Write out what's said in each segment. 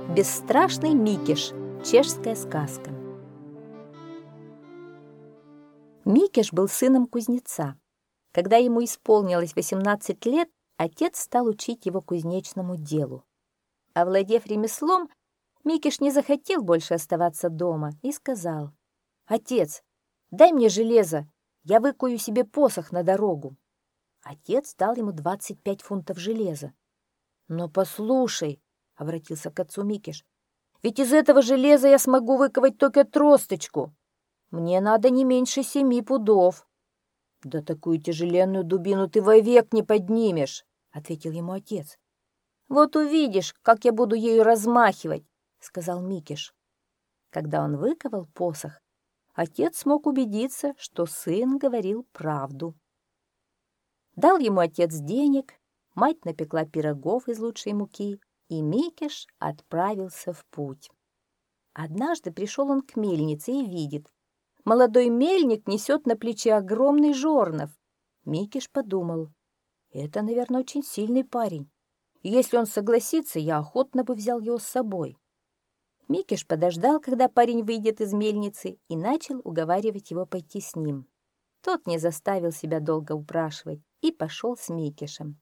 Бесстрашный Микиш. Чешская сказка. Микиш был сыном кузнеца. Когда ему исполнилось 18 лет, отец стал учить его кузнечному делу. Овладев ремеслом, Микиш не захотел больше оставаться дома и сказал: «Отец, дай мне железо, я выкую себе посох на дорогу». Отец дал ему 25 фунтов железа. «Но послушай», — обратился к отцу Микиш, «ведь из этого железа я смогу выковать только тросточку. Мне надо не меньше 7 пудов». «Да такую тяжеленную дубину ты вовек не поднимешь», — ответил ему отец. «Вот увидишь, как я буду ею размахивать», — сказал Микиш. Когда он выковал посох, отец смог убедиться, что сын говорил правду. Дал ему отец денег, мать напекла пирогов из лучшей муки, и Микиш отправился в путь. Однажды пришел он к мельнице и видит: молодой мельник несет на плече огромный жорнов. Микиш подумал: это, наверное, очень сильный парень. Если он согласится, я охотно бы взял его с собой. Микиш подождал, когда парень выйдет из мельницы, и начал уговаривать его пойти с ним. Тот не заставил себя долго упрашивать и пошел с Микишем.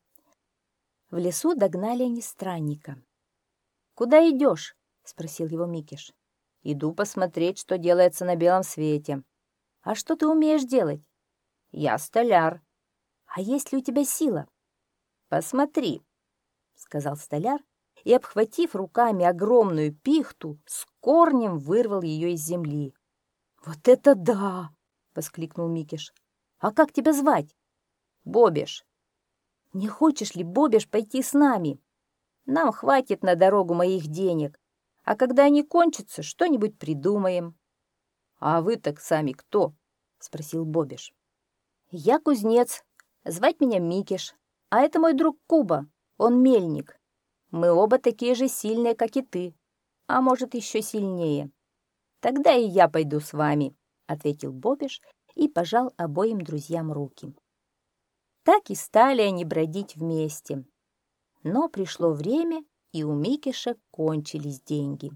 В лесу догнали они странника. «Куда идешь?» — спросил его Микиш. «Иду посмотреть, что делается на белом свете». «А что ты умеешь делать?» «Я столяр». «А есть ли у тебя сила?» «Посмотри», — сказал столяр, и, обхватив руками огромную пихту, с корнем вырвал ее из земли. «Вот это да!» — воскликнул Микиш. «А как тебя звать?» «Бобиш». «Не хочешь ли, Бобиш, пойти с нами? Нам хватит на дорогу моих денег, а когда они кончатся, что-нибудь придумаем». «А вы так сами кто?» — спросил Бобиш. «Я кузнец, звать меня Микиш, а это мой друг Куба, он мельник. Мы оба такие же сильные, как и ты, а может, еще сильнее». «Тогда и я пойду с вами», — ответил Бобиш и пожал обоим друзьям руки. Так и стали они бродить вместе. Но пришло время, и у Микиша кончились деньги.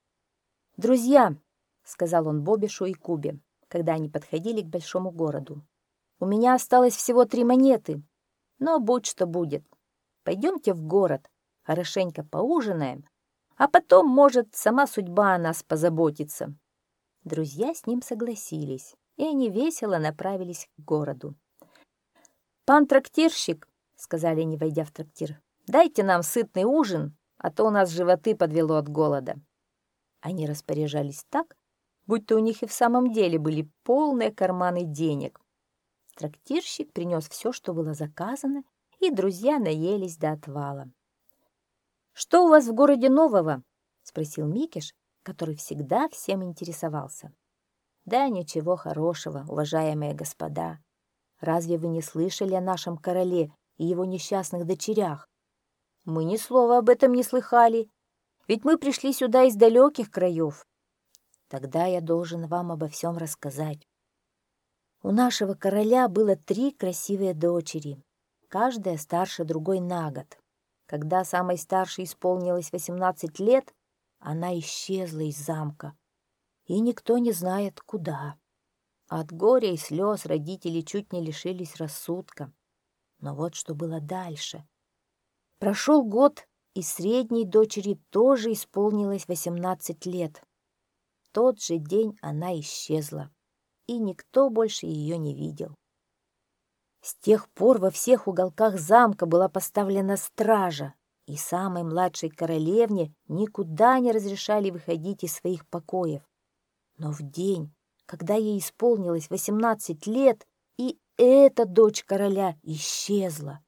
«Друзья», — сказал он Бобишу и Кубе, когда они подходили к большому городу, «у меня осталось всего 3 монеты, но будь что будет. Пойдемте в город, хорошенько поужинаем, а потом, может, сама судьба о нас позаботится». Друзья с ним согласились, и они весело направились к городу. «Пан трактирщик», — сказали они, войдя в трактир, «дайте нам сытный ужин, а то у нас животы подвело от голода». Они распоряжались так, будто у них и в самом деле были полные карманы денег. Трактирщик принес все, что было заказано, и друзья наелись до отвала. «Что у вас в городе нового?» — спросил Микиш, который всегда всем интересовался. «Да ничего хорошего, уважаемые господа. Разве вы не слышали о нашем короле и его несчастных дочерях? Мы ни слова об этом не слыхали, ведь мы пришли сюда из далеких краев. Тогда я должен вам обо всем рассказать. У нашего короля было 3 красивые дочери, каждая старше другой на год. Когда самой старшей исполнилось 18 лет, она исчезла из замка, и никто не знает, куда. От горя и слез родители чуть не лишились рассудка. Но вот что было дальше. Прошел год, и средней дочери тоже исполнилось 18 лет. В тот же день она исчезла, и никто больше ее не видел. С тех пор во всех уголках замка была поставлена стража, и самой младшей королевне никуда не разрешали выходить из своих покоев. Но в день, когда ей исполнилось 18 лет, и эта дочь короля исчезла.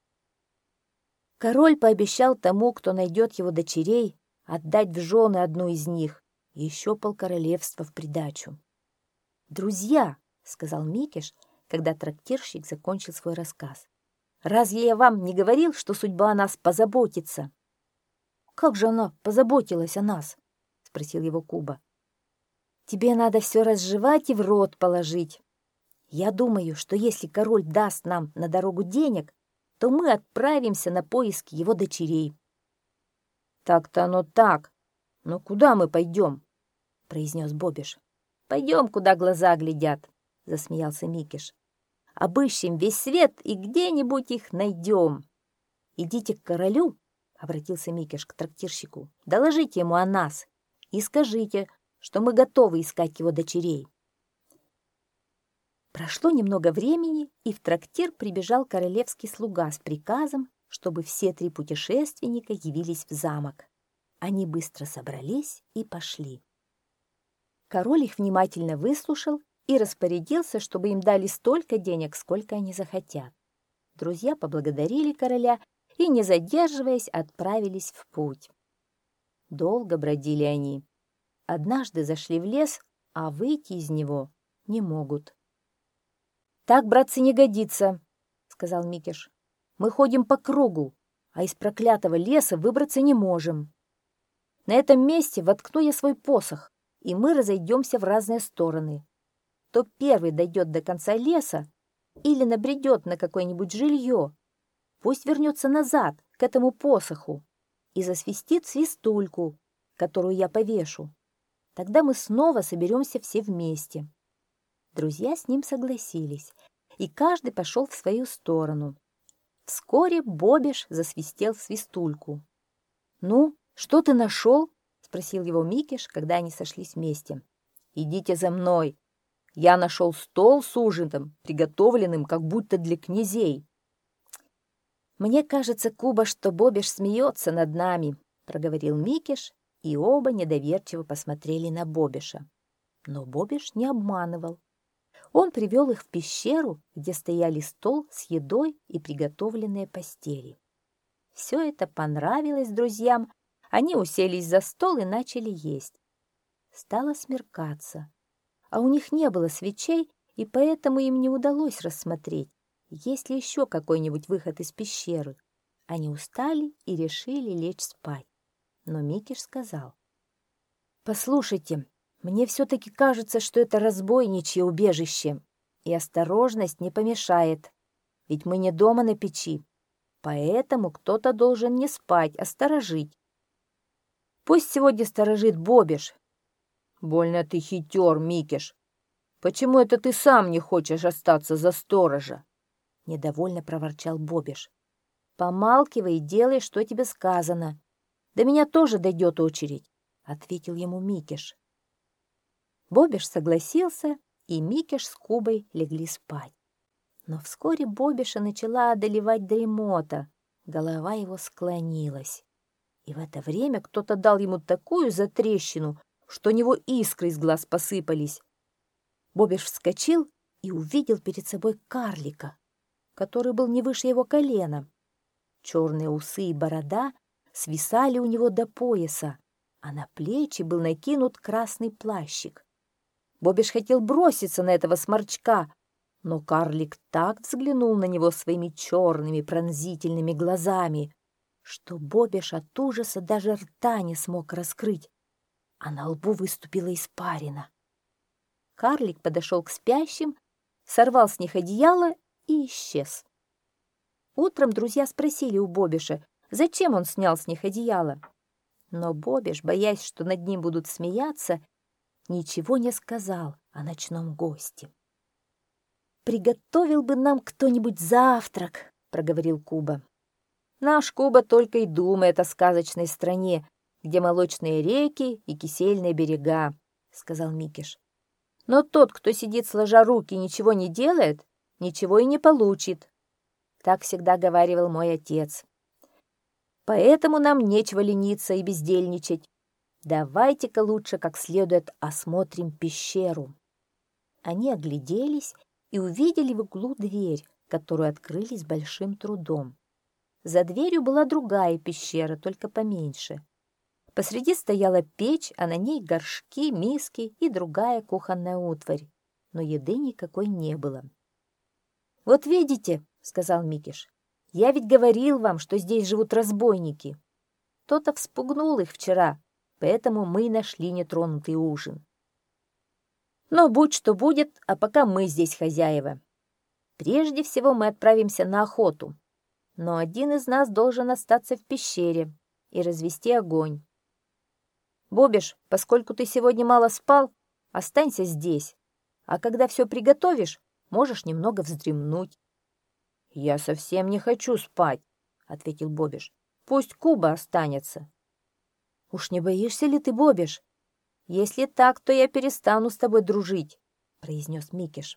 Король пообещал тому, кто найдет его дочерей, отдать в жены одну из них, и еще полкоролевства в придачу. «Друзья», — сказал Микиш, когда трактирщик закончил свой рассказ, «разве я вам не говорил, что судьба о нас позаботится?» «Как же она позаботилась о нас?» — спросил его Куба. «Тебе надо все разжевать и в рот положить. Я думаю, что если король даст нам на дорогу денег, то мы отправимся на поиски его дочерей». «Так-то оно так», «Ну куда мы пойдем?» — произнес Бобиш. «Пойдем, куда глаза глядят», — засмеялся Микиш. «Обыщем весь свет и где-нибудь их найдем». «Идите к королю», — обратился Микиш к трактирщику, «доложите ему о нас и скажите, что мы готовы искать его дочерей». Прошло немного времени, и в трактир прибежал королевский слуга с приказом, чтобы все 3 путешественника явились в замок. Они быстро собрались и пошли. Король их внимательно выслушал и распорядился, чтобы им дали столько денег, сколько они захотят. Друзья поблагодарили короля и, не задерживаясь, отправились в путь. Долго бродили они. Однажды зашли в лес, а выйти из него не могут. «Так, братцы, не годится», — сказал Микиш. «Мы ходим по кругу, а из проклятого леса выбраться не можем. На этом месте воткну я свой посох, и мы разойдемся в разные стороны. Кто первый дойдет до конца леса или набредет на какое-нибудь жилье, пусть вернется назад к этому посоху и засвистит свистульку, которую я повешу. Тогда мы снова соберемся все вместе». Друзья с ним согласились, и каждый пошел в свою сторону. Вскоре Бобиш засвистел в свистульку. «Ну, что ты нашел?» — спросил его Микиш, когда они сошлись вместе. «Идите за мной. Я нашел стол с ужином, приготовленным как будто для князей». «Мне кажется, Куба, что Бобиш смеется над нами», — проговорил Микиш, и оба недоверчиво посмотрели на Бобиша. Но Бобиш не обманывал. Он привел их в пещеру, где стояли стол с едой и приготовленные постели. Все это понравилось друзьям. Они уселись за стол и начали есть. Стало смеркаться, а у них не было свечей, и поэтому им не удалось рассмотреть, есть ли еще какой-нибудь выход из пещеры. Они устали и решили лечь спать. Но Микиш сказал: «Послушайте, мне все-таки кажется, что это разбойничье убежище, и осторожность не помешает, ведь мы не дома на печи, поэтому кто-то должен не спать, а сторожить. Пусть сегодня сторожит Бобиш». «Больно ты хитер, Микиш. Почему это ты сам не хочешь остаться за сторожа?» — недовольно проворчал Бобиш. «Помалкивай и делай, что тебе сказано. До меня тоже дойдет очередь», — ответил ему Микиш. Бобиш согласился, и Микиш с Кубой легли спать. Но вскоре Бобиша начала одолевать дремота, голова его склонилась. И в это время кто-то дал ему такую затрещину, что у него искры из глаз посыпались. Бобиш вскочил и увидел перед собой карлика, который был не выше его колена. Черные усы и борода свисали у него до пояса, а на плечи был накинут красный плащик. Бобиш хотел броситься на этого сморчка, но карлик так взглянул на него своими черными пронзительными глазами, что Бобиш от ужаса даже рта не смог раскрыть, а на лбу выступила испарина. Карлик подошел к спящим, сорвал с них одеяло и исчез. Утром друзья спросили у Бобиша, зачем он снял с них одеяло. Но Бобиш, боясь, что над ним будут смеяться, ничего не сказал о ночном госте. «Приготовил бы нам кто-нибудь завтрак», — проговорил Куба. «Наш Куба только и думает о сказочной стране, где молочные реки и кисельные берега», — сказал Микиш. «Но тот, кто сидит сложа руки и ничего не делает, ничего и не получит. Так всегда говаривал мой отец. Поэтому нам нечего лениться и бездельничать. Давайте-ка лучше как следует осмотрим пещеру». Они огляделись и увидели в углу дверь, которую открыли с большим трудом. За дверью была другая пещера, только поменьше. Посреди стояла печь, а на ней горшки, миски и другая кухонная утварь, но еды никакой не было. «Вот видите», — сказал Микиш, — «я ведь говорил вам, что здесь живут разбойники. Кто-то вспугнул их вчера, поэтому мы и нашли нетронутый ужин. Но будь что будет, а пока мы здесь хозяева. Прежде всего мы отправимся на охоту, но один из нас должен остаться в пещере и развести огонь. «Бобиш, поскольку ты сегодня мало спал, останься здесь, а когда все приготовишь, можешь немного вздремнуть». «Я совсем не хочу спать», — ответил Бобиш. «Пусть Куба останется». «Уж не боишься ли ты, Бобиш? Если так, то я перестану с тобой дружить», — произнес Микиш.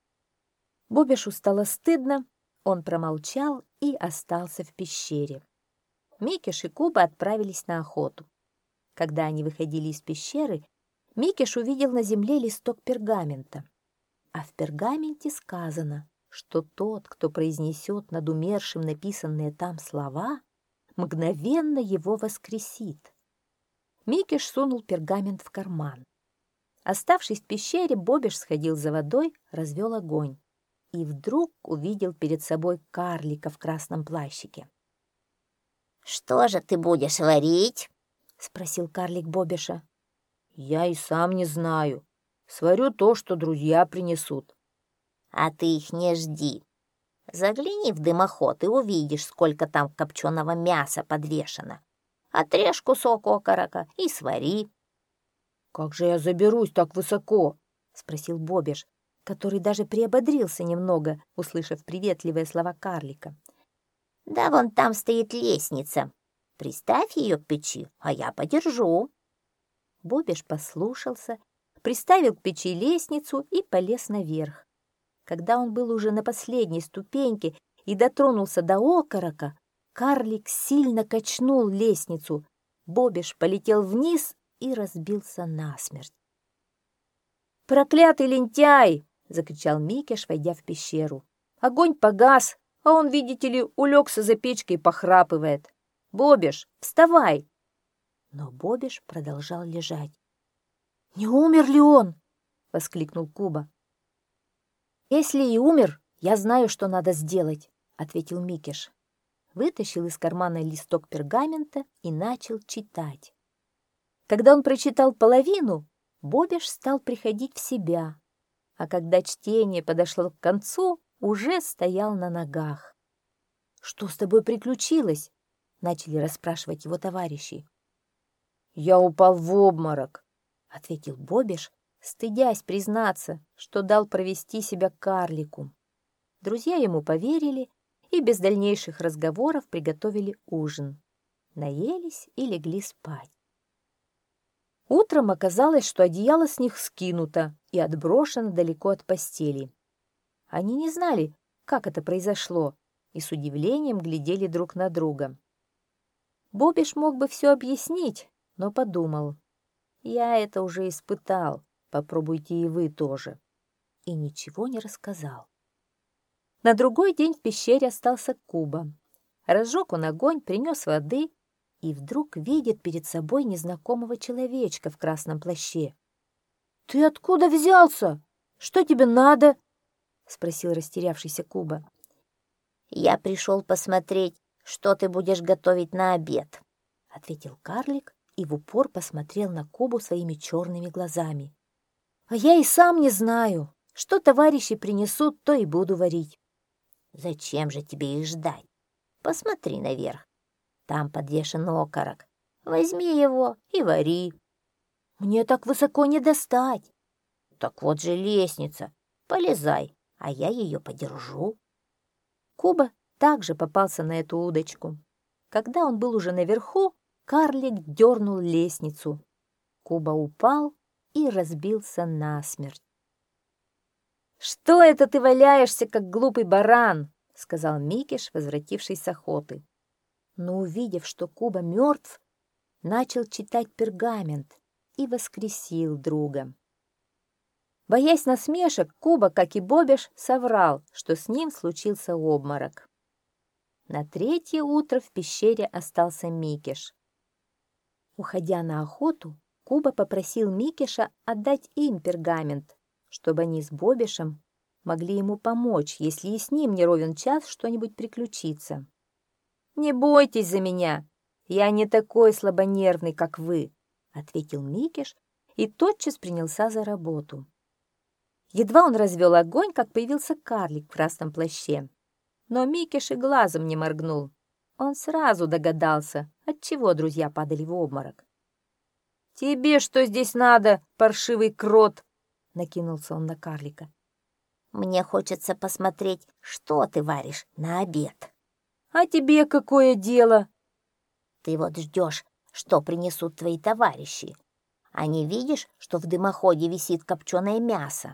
Бобишу стало стыдно, он промолчал и остался в пещере. Микиш и Куба отправились на охоту. Когда они выходили из пещеры, Микиш увидел на земле листок пергамента. А в пергаменте сказано, что тот, кто произнесет над умершим написанные там слова, мгновенно его воскресит. Микиш сунул пергамент в карман. Оставшись в пещере, Бобиш сходил за водой, развел огонь и вдруг увидел перед собой карлика в красном плащике. «Что же ты будешь варить?» — спросил карлик Бобиша. «Я и сам не знаю. Сварю то, что друзья принесут». «А ты их не жди. Загляни в дымоход и увидишь, сколько там копченого мяса подвешено. Отрежь кусок окорока и свари». «Как же я заберусь так высоко?» — спросил Бобиш, который даже приободрился немного, услышав приветливые слова карлика. «Да вон там стоит лестница. Приставь ее к печи, а я подержу». Бобиш послушался, приставил к печи лестницу и полез наверх. Когда он был уже на последней ступеньке и дотронулся до окорока, карлик сильно качнул лестницу. Бобиш полетел вниз и разбился насмерть. «Проклятый лентяй!» — закричал Микиш, войдя в пещеру. «Огонь погас, а он, видите ли, улегся за печкой и похрапывает. Бобиш, вставай!» Но Бобиш продолжал лежать. «Не умер ли он?» — воскликнул Куба. «Если и умер, я знаю, что надо сделать», — ответил Микиш. Вытащил из кармана листок пергамента и начал читать. Когда он прочитал половину, Бобиш стал приходить в себя, а когда чтение подошло к концу, уже стоял на ногах. «Что с тобой приключилось?» — начали расспрашивать его товарищи. «Я упал в обморок», — ответил Бобиш, стыдясь признаться, что дал провести себя карлику. Друзья ему поверили и без дальнейших разговоров приготовили ужин. Наелись и легли спать. Утром оказалось, что одеяло с них скинуто и отброшено далеко от постели. Они не знали, как это произошло, и с удивлением глядели друг на друга. Бобиш мог бы все объяснить, но подумал: «Я это уже испытал, попробуйте и вы тоже». И ничего не рассказал. На другой день в пещере остался Куба. Разжег он огонь, принес воды и вдруг видит перед собой незнакомого человечка в красном плаще. «Ты откуда взялся? Что тебе надо?» — спросил растерявшийся Куба. «Я пришел посмотреть, что ты будешь готовить на обед», — ответил карлик и в упор посмотрел на Кубу своими черными глазами. «А я и сам не знаю. Что товарищи принесут, то и буду варить». «Зачем же тебе их ждать? Посмотри наверх. Там подвешен окорок. Возьми его и вари». «Мне так высоко не достать». «Так вот же лестница. Полезай, а я ее подержу». Куба также попался на эту удочку. Когда он был уже наверху, карлик дернул лестницу. Куба упал и разбился насмерть. «Что это ты валяешься, как глупый баран?» — сказал Микиш, возвратившись с охоты. Но, увидев, что Куба мертв, начал читать пергамент и воскресил друга. Боясь насмешек, Куба, как и Бобиш, соврал, что с ним случился обморок. На третье утро в пещере остался Микиш. Уходя на охоту, Куба попросил Микиша отдать им пергамент, чтобы они с Бобишем могли ему помочь, если и с ним не ровен час что-нибудь приключится. «Не бойтесь за меня, я не такой слабонервный, как вы», — ответил Микиш и тотчас принялся за работу. Едва он развел огонь, как появился карлик в красном плаще. Но Микиш и глазом не моргнул. Он сразу догадался, отчего друзья падали в обморок. «Тебе что здесь надо, паршивый крот?» — накинулся он на карлика. «Мне хочется посмотреть, что ты варишь на обед». «А тебе какое дело?» «Ты вот ждешь, что принесут твои товарищи, а не видишь, что в дымоходе висит копченое мясо?»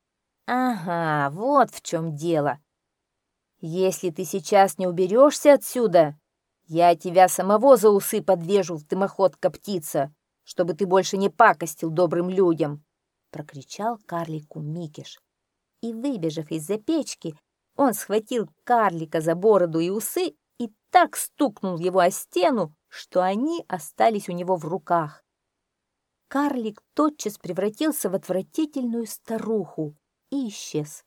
«Ага, вот в чем дело. Если ты сейчас не уберешься отсюда, я тебя самого за усы подвяжу в дымоход коптиться, чтобы ты больше не пакостил добрым людям!» — прокричал карлику Микиш. И, выбежав из-за печки, он схватил карлика за бороду и усы и так стукнул его о стену, что они остались у него в руках. Карлик тотчас превратился в отвратительную старуху и исчез.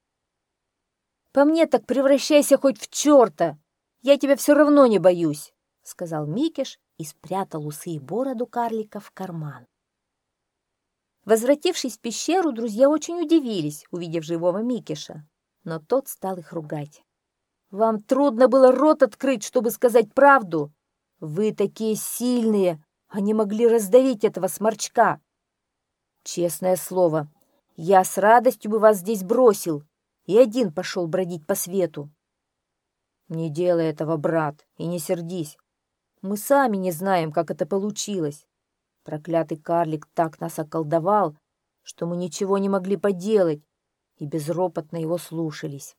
«По мне так превращайся хоть в черта! Я тебя все равно не боюсь!» — сказал Микиш и спрятал усы и бороду карлика в карман. Возвратившись в пещеру, друзья очень удивились, увидев живого Микиша, но тот стал их ругать. «Вам трудно было рот открыть, чтобы сказать правду? Вы такие сильные, а не могли раздавить этого сморчка. Честное слово, я с радостью бы вас здесь бросил и один пошел бродить по свету». «Не делай этого, брат, и не сердись. Мы сами не знаем, как это получилось. Проклятый карлик так нас околдовал, что мы ничего не могли поделать и безропотно его слушались».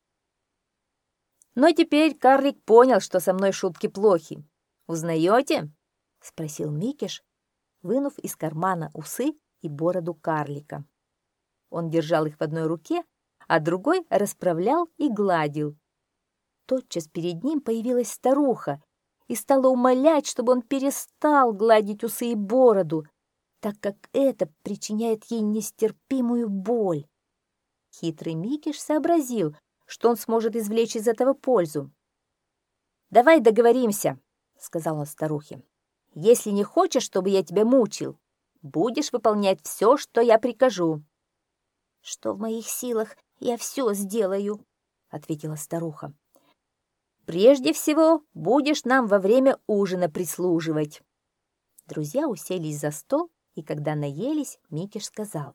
Но теперь карлик понял, что со мной шутки плохи. «Узнаете?» — спросил Микиш, вынув из кармана усы и бороду карлика. Он держал их в одной руке, а другой расправлял и гладил. Тотчас перед ним появилась старуха и стала умолять, чтобы он перестал гладить усы и бороду, так как это причиняет ей нестерпимую боль. Хитрый Микиш сообразил, что он сможет извлечь из этого пользу. «Давай договоримся», — сказал он старухе. «Если не хочешь, чтобы я тебя мучил, будешь выполнять все, что я прикажу». «Что в моих силах, я все сделаю», — ответила старуха. «Прежде всего будешь нам во время ужина прислуживать». Друзья уселись за стол, и когда наелись, Микиш сказал: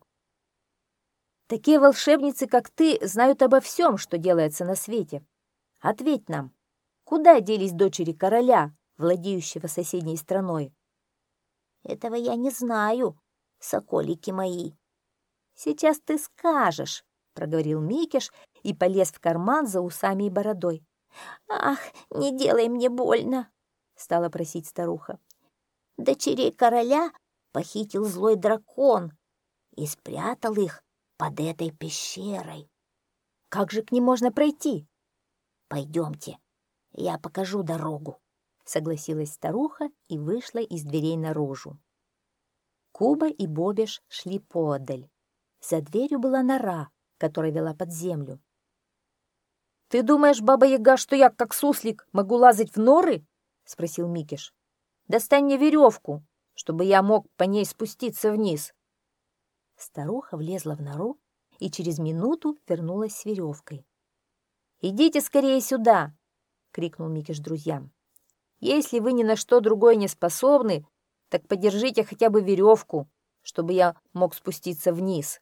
«Такие волшебницы, как ты, знают обо всем, что делается на свете. Ответь нам, куда делись дочери короля, владеющего соседней страной?» «Этого я не знаю, соколики мои». «Сейчас ты скажешь», — проговорил Микиш и полез в карман за усами и бородой. «Ах, не делай мне больно», — стала просить старуха. «Дочерей короля похитил злой дракон и спрятал их под этой пещерой». «Как же к ним можно пройти?» «Пойдемте, я покажу дорогу», — согласилась старуха и вышла из дверей наружу. Куба и Бобиш шли поодаль. За дверью была нора, которая вела под землю. «Ты думаешь, Баба-Яга, что я, как суслик, могу лазать в норы?» — спросил Микиш. «Достань мне веревку, чтобы я мог по ней спуститься вниз». Старуха влезла в нору и через минуту вернулась с веревкой. «Идите скорее сюда!» — крикнул Микиш друзьям. «Если вы ни на что другое не способны, так подержите хотя бы веревку, чтобы я мог спуститься вниз».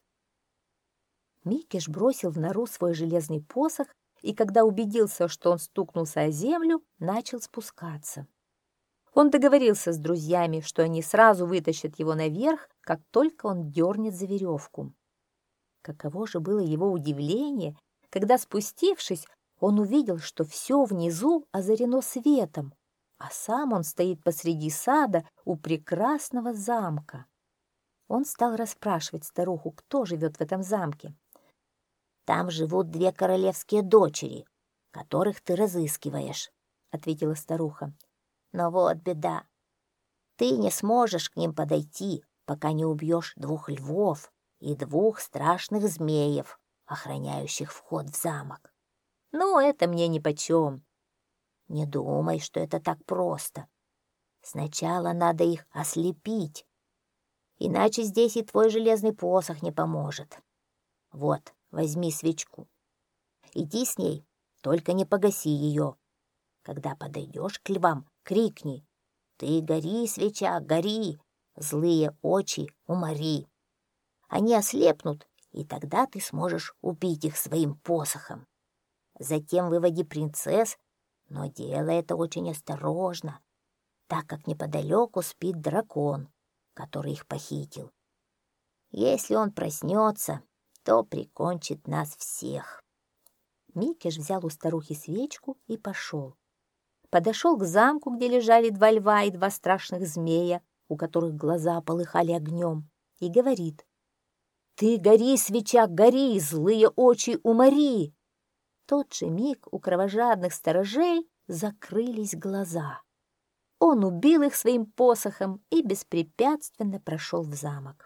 Микиш бросил в нору свой железный посох, и когда убедился, что он стукнулся о землю, начал спускаться. Он договорился с друзьями, что они сразу вытащат его наверх, как только он дернет за веревку. Каково же было его удивление, когда, спустившись, он увидел, что все внизу озарено светом, а сам он стоит посреди сада у прекрасного замка. Он стал расспрашивать старуху, кто живет в этом замке. «Там живут 2 королевские дочери, которых ты разыскиваешь», — ответила старуха. «Но вот беда. Ты не сможешь к ним подойти, пока не убьешь 2 львов и 2 страшных змеев, охраняющих вход в замок». «Ну, это мне нипочем». «Не думай, что это так просто. Сначала надо их ослепить, иначе здесь и твой железный посох не поможет. Вот, возьми свечку. Иди с ней, только не погаси ее. Когда подойдешь к львам, крикни: «Ты гори, свеча, гори! злые очи умори. Они ослепнут, и тогда ты сможешь убить их своим посохом. Затем выводи принцесс, но делай это очень осторожно, так как неподалеку спит дракон, который их похитил. Если он проснется, то прикончит нас всех». Микиш взял у старухи свечку и пошел. Подошел к замку, где лежали 2 льва и 2 страшных змея, у которых глаза полыхали огнем, и говорит: «Ты гори, свеча, гори, злые очи умори!» В тот же миг у кровожадных сторожей закрылись глаза. Он убил их своим посохом и беспрепятственно прошел в замок.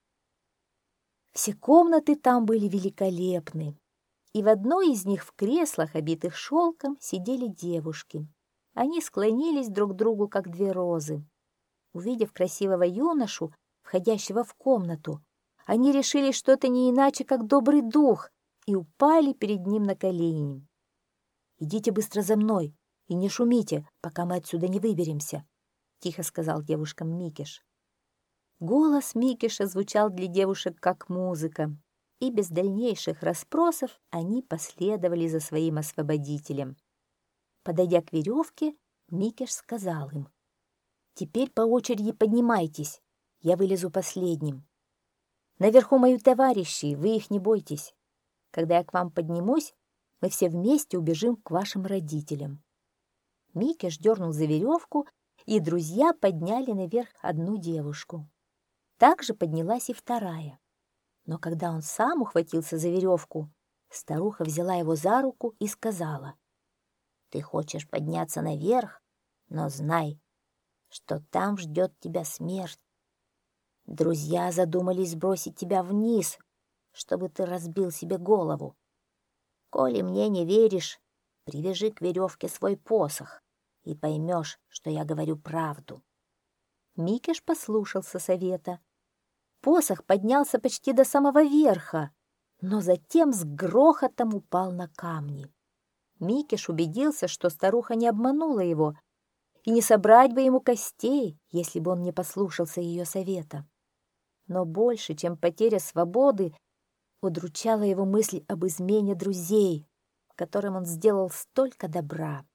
Все комнаты там были великолепны, и в одной из них в креслах, обитых шелком, сидели девушки. Они склонились друг к другу, как 2 розы. Увидев красивого юношу, входящего в комнату, они решили, что это не иначе, как добрый дух, и упали перед ним на колени. «Идите быстро за мной и не шумите, пока мы отсюда не выберемся», — тихо сказал девушкам Микиш. Голос Микиша звучал для девушек как музыка, и без дальнейших расспросов они последовали за своим освободителем. Подойдя к веревке, Микиш сказал им: «Теперь по очереди поднимайтесь, я вылезу последним. Наверху мои товарищи, вы их не бойтесь. Когда я к вам поднимусь, мы все вместе убежим к вашим родителям». Микиш дернул за веревку, и друзья подняли наверх одну девушку. Также поднялась и вторая. Но когда он сам ухватился за веревку, старуха взяла его за руку и сказала: «Ты хочешь подняться наверх, но знай, что там ждет тебя смерть. Друзья задумались сбросить тебя вниз, чтобы ты разбил себе голову. Коли мне не веришь, привяжи к веревке свой посох, и поймешь, что я говорю правду». Микиш послушался совета. Посох поднялся почти до самого верха, но затем с грохотом упал на камни. Микиш убедился, что старуха не обманула его, и не собрать бы ему костей, если бы он не послушался ее совета. Но больше, чем потеря свободы, удручала его мысль об измене друзей, которым он сделал столько добра.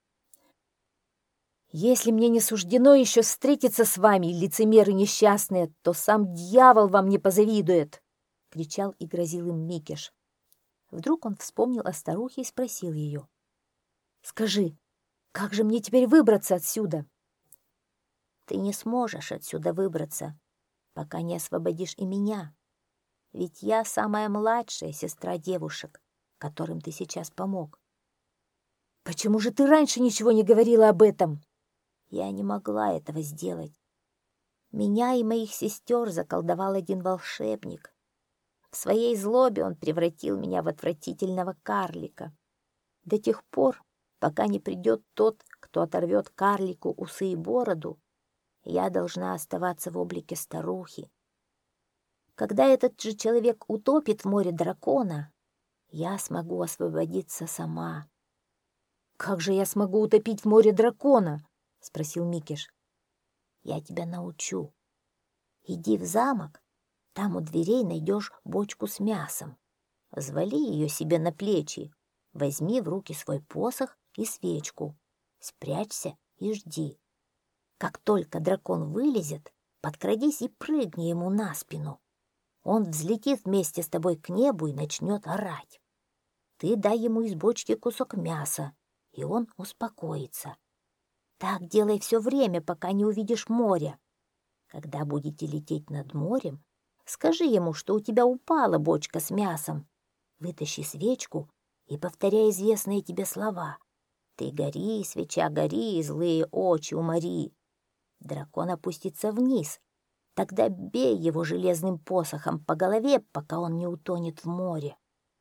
«Если мне не суждено еще встретиться с вами, лицемеры несчастные, то сам дьявол вам не позавидует!» — кричал и грозил им Микиш. Вдруг он вспомнил о старухе и спросил ее: «Скажи, как же мне теперь выбраться отсюда?» «Ты не сможешь отсюда выбраться, пока не освободишь и меня. Ведь я самая младшая сестра девушек, которым ты сейчас помог». «Почему же ты раньше ничего не говорила об этом?» Я не могла этого сделать. Меня и моих сестер заколдовал один волшебник. В своей злобе он превратил меня в отвратительного карлика. До тех пор, пока не придет тот, кто оторвет карлику усы и бороду, я должна оставаться в облике старухи. Когда этот же человек утопит в море дракона, я смогу освободиться сама. «Как же я смогу утопить в море дракона?» — спросил Микиш. «Я тебя научу. Иди в замок, там у дверей найдешь бочку с мясом. Взвали ее себе на плечи, возьми в руки свой посох и свечку, спрячься и жди. Как только дракон вылезет, подкрадись и прыгни ему на спину. Он взлетит вместе с тобой к небу и начнет орать. Ты дай ему из бочки кусок мяса, и он успокоится. Так делай все время, пока не увидишь море. Когда будете лететь над морем, скажи ему, что у тебя упала бочка с мясом. Вытащи свечку и повторяй известные тебе слова. Ты гори, свеча, гори, злые очи умори. Дракон опустится вниз. Тогда бей его железным посохом по голове, пока он не утонет в море.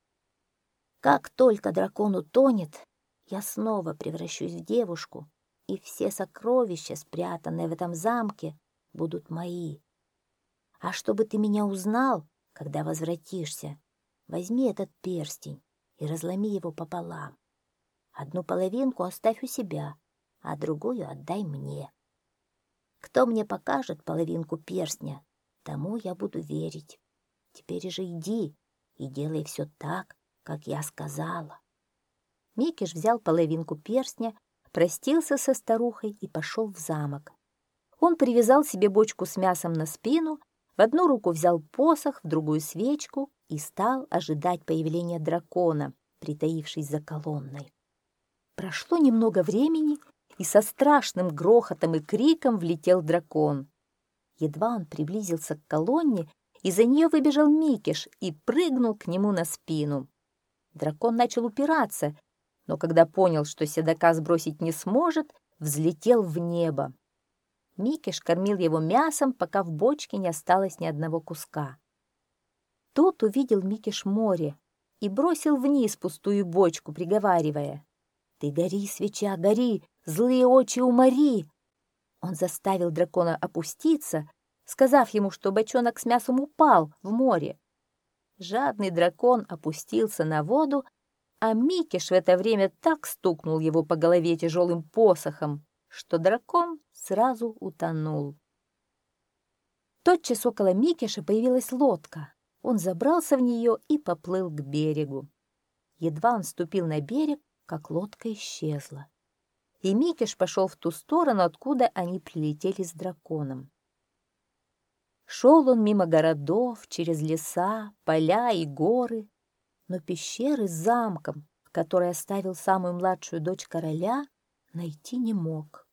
Как только дракон утонет, я снова превращусь в девушку, и все сокровища, спрятанные в этом замке, будут мои. А чтобы ты меня узнал, когда возвратишься, возьми этот перстень и разломи его пополам. Одну половинку оставь у себя, а другую отдай мне. Кто мне покажет половинку перстня, тому я буду верить. Теперь же иди и делай все так, как я сказала». Микиш взял половинку перстня, простился со старухой и пошел в замок. Он привязал себе бочку с мясом на спину, в одну руку взял посох, в другую свечку и стал ожидать появления дракона, притаившись за колонной. Прошло немного времени, и со страшным грохотом и криком влетел дракон. Едва он приблизился к колонне, из-за нее выбежал Микиш и прыгнул к нему на спину. Дракон начал упираться, но когда понял, что седока сбросить не сможет, взлетел в небо. Микиш кормил его мясом, пока в бочке не осталось ни одного куска. Тут увидел Микиш море и бросил вниз пустую бочку, приговаривая: «Ты гори, свеча, гори, злые очи умори!» Он заставил дракона опуститься, сказав ему, что бочонок с мясом упал в море. Жадный дракон опустился на воду, а Микиш в это время так стукнул его по голове тяжелым посохом, что дракон сразу утонул. Тотчас около Микиша появилась лодка. Он забрался в нее и поплыл к берегу. Едва он ступил на берег, как лодка исчезла. И Микиш пошел в ту сторону, откуда они прилетели с драконом. Шел он мимо городов, через леса, поля и горы, но пещеры с замком, в которой оставил самую младшую дочь короля, найти не мог.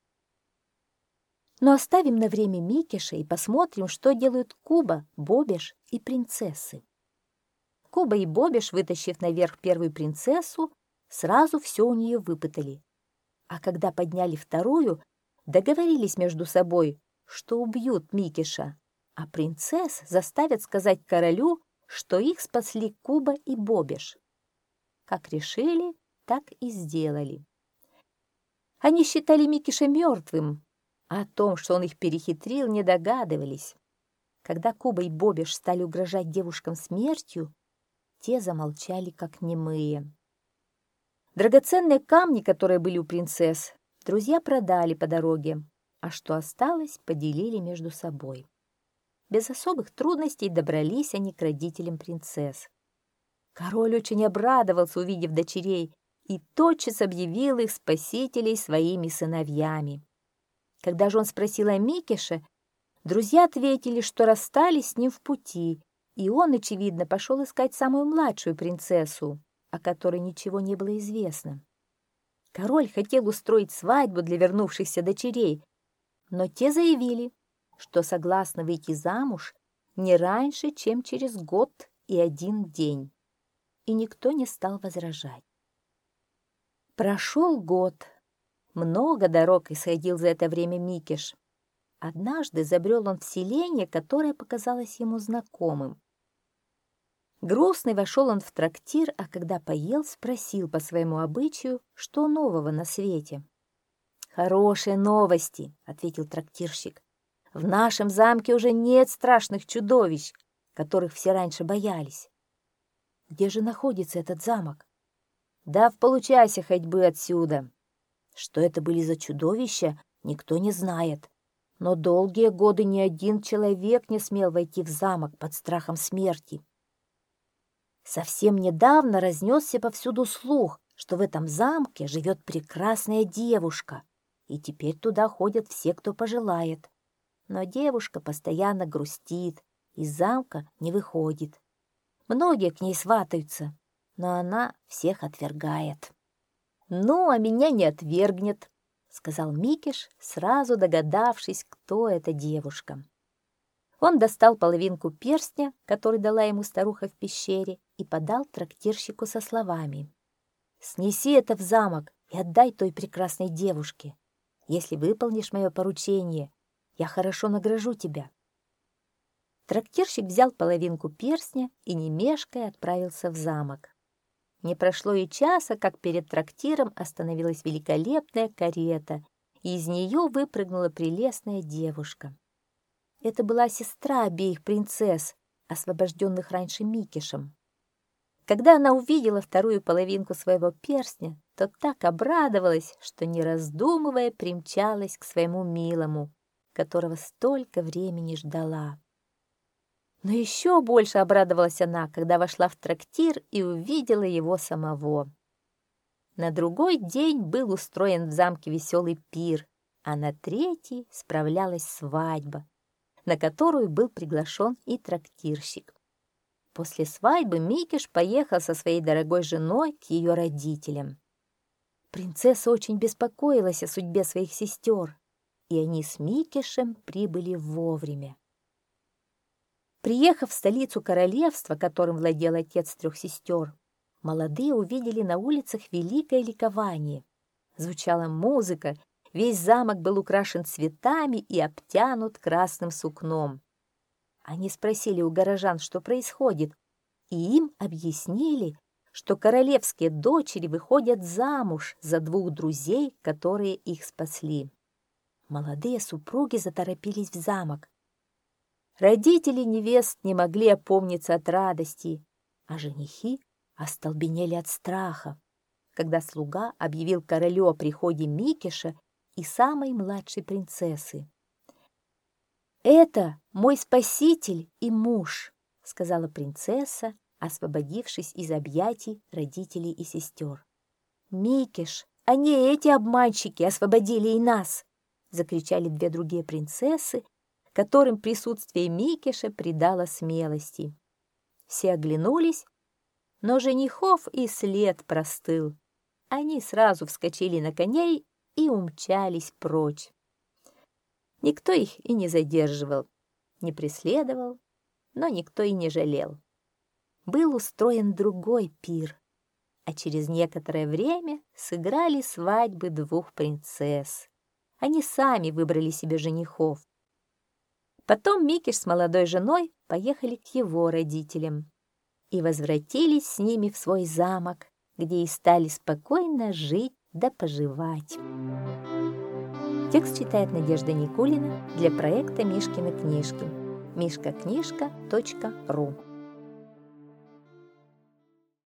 Но оставим на время Микиша и посмотрим, что делают Куба, Бобиш и принцессы. Куба и Бобиш, вытащив наверх первую принцессу, сразу все у нее выпытали. А когда подняли вторую, договорились между собой, что убьют Микиша, а принцесс заставят сказать королю, что их спасли Куба и Бобиш. Как решили, так и сделали. Они считали Микиша мертвым, а о том, что он их перехитрил, не догадывались. Когда Куба и Бобиш стали угрожать девушкам смертью, те замолчали, как немые. Драгоценные камни, которые были у принцесс, друзья продали по дороге, а что осталось, поделили между собой. Без особых трудностей добрались они к родителям принцесс. Король очень обрадовался, увидев дочерей, и тотчас объявил их спасителей своими сыновьями. Когда же он спросил о Микише, друзья ответили, что расстались с ним в пути, и он, очевидно, пошел искать самую младшую принцессу, о которой ничего не было известно. Король хотел устроить свадьбу для вернувшихся дочерей, но те заявили, что согласны выйти замуж не раньше, чем через год и 1 день, и никто не стал возражать. Прошел год. Много дорог исходил за это время Микиш. Однажды забрел он в селение, которое показалось ему знакомым. Грустный вошел он в трактир, а когда поел, спросил по своему обычаю, что нового на свете. «Хорошие новости», — ответил трактирщик. «В нашем замке уже нет страшных чудовищ, которых все раньше боялись». «Где же находится этот замок?» «Да в получасе ходьбы отсюда». Что это были за чудовища, никто не знает. Но долгие годы ни один человек не смел войти в замок под страхом смерти. Совсем недавно разнесся повсюду слух, что в этом замке живет прекрасная девушка, и теперь туда ходят все, кто пожелает. Но девушка постоянно грустит, из замка не выходит. Многие к ней сватаются, но она всех отвергает. «Ну, а меня не отвергнет», — сказал Микиш, сразу догадавшись, кто эта девушка. Он достал половинку перстня, который дала ему старуха в пещере, и подал трактирщику со словами: «Снеси это в замок и отдай той прекрасной девушке. Если выполнишь мое поручение, я хорошо награжу тебя». Трактирщик взял половинку перстня и, не мешкая, отправился в замок. Не прошло и часа, как перед трактиром остановилась великолепная карета, и из нее выпрыгнула прелестная девушка. Это была сестра обеих принцесс, освобожденных раньше Микишем. Когда она увидела вторую половинку своего перстня, то так обрадовалась, что, не раздумывая, примчалась к своему милому которого столько времени ждала. Но еще больше обрадовалась она, когда вошла в трактир и увидела его самого. На другой день был устроен в замке веселый пир, а на третий справлялась свадьба, на которую был приглашен и трактирщик. После свадьбы Микиш поехал со своей дорогой женой к ее родителям. Принцесса очень беспокоилась о судьбе своих сестер, и они с Микишем прибыли вовремя. Приехав в столицу королевства, которым владел отец трех сестер, молодые увидели на улицах великое ликование. Звучала музыка, весь замок был украшен цветами и обтянут красным сукном. Они спросили у горожан, что происходит, и им объяснили, что королевские дочери выходят замуж за двух друзей, которые их спасли. Молодые супруги заторопились в замок. Родители невест не могли опомниться от радости, а женихи остолбенели от страха, когда слуга объявил королю о приходе Микиша и самой младшей принцессы. «Это мой спаситель и муж», — сказала принцесса, освободившись из объятий родителей и сестер. «Микиш, а не эти обманщики освободили и нас!» — закричали две другие принцессы, которым присутствие Микиша придало смелости. Все оглянулись, но женихов и след простыл. Они сразу вскочили на коней и умчались прочь. Никто их и не задерживал, не преследовал, но никто и не жалел. Был устроен другой пир, а через некоторое время сыграли свадьбы двух принцесс. Они сами выбрали себе женихов. Потом Микиш с молодой женой поехали к его родителям и возвратились с ними в свой замок, где и стали спокойно жить да поживать. Текст читает Надежда Никулина для проекта «Мишкины книжки» mishkaknижка.ру.